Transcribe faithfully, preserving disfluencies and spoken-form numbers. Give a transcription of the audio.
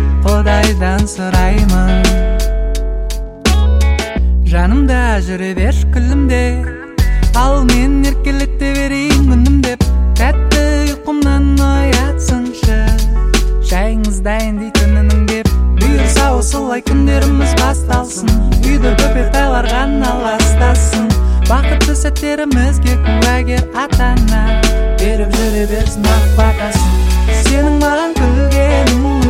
Құдайдан сұраймын, жанымда жүре берші күлімде, ал мен еркелете берейін күнім деп. Тәтті ұйқымнан оятсыншы, шайыңыз дайын дейтінінің деп. Бұйырса осылай күндеріміз басталсын, үйді бөпет айларған аластасын. Бақытты сәттерімізге куәгер ата-ана беріп жүре берсін ақ батасын. Сенің маған күлгенің